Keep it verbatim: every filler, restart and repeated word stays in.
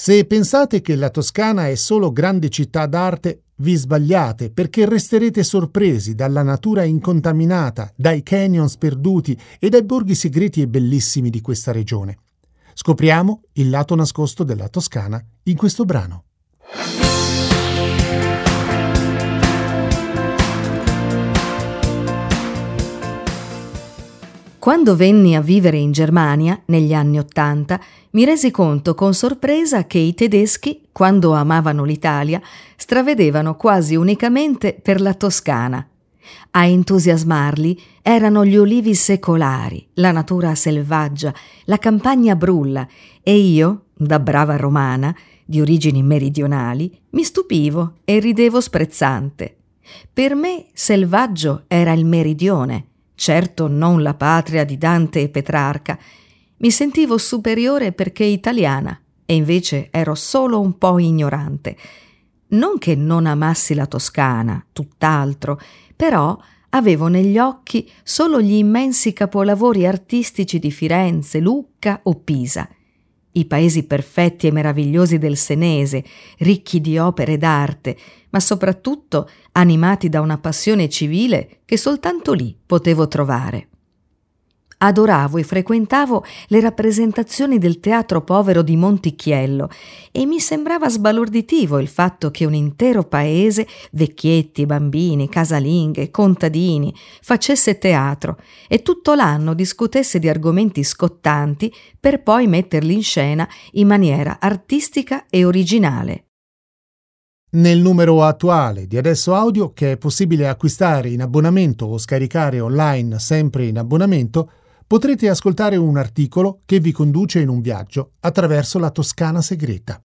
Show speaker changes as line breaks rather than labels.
Se pensate che la Toscana è solo grande città d'arte, vi sbagliate, perché resterete sorpresi dalla natura incontaminata, dai canyon sperduti e dai borghi segreti e bellissimi di questa regione. Scopriamo il lato nascosto della Toscana in questo brano.
Quando venni a vivere in Germania, negli anni Ottanta, mi resi conto con sorpresa che i tedeschi, quando amavano l'Italia, stravedevano quasi unicamente per la Toscana. A entusiasmarli erano gli olivi secolari, la natura selvaggia, la campagna brulla, e io, da brava romana, di origini meridionali, mi stupivo e ridevo sprezzante. Per me selvaggio era il meridione, certo non la patria di Dante e Petrarca. Mi sentivo superiore perché italiana e invece ero solo un po' ignorante. Non che non amassi la Toscana, tutt'altro, però avevo negli occhi solo gli immensi capolavori artistici di Firenze, Lucca o Pisa. I paesi perfetti e meravigliosi del Senese, ricchi di opere d'arte, ma soprattutto animati da una passione civile che soltanto lì potevo trovare. Adoravo e frequentavo le rappresentazioni del Teatro Povero di Montichiello e mi sembrava sbalorditivo il fatto che un intero paese, vecchietti, bambini, casalinghe, contadini, facesse teatro e tutto l'anno discutesse di argomenti scottanti per poi metterli in scena in maniera artistica e originale.
Nel numero attuale di Adesso Audio, che è possibile acquistare in abbonamento o scaricare online sempre in abbonamento, potrete ascoltare un articolo che vi conduce in un viaggio attraverso la Toscana segreta.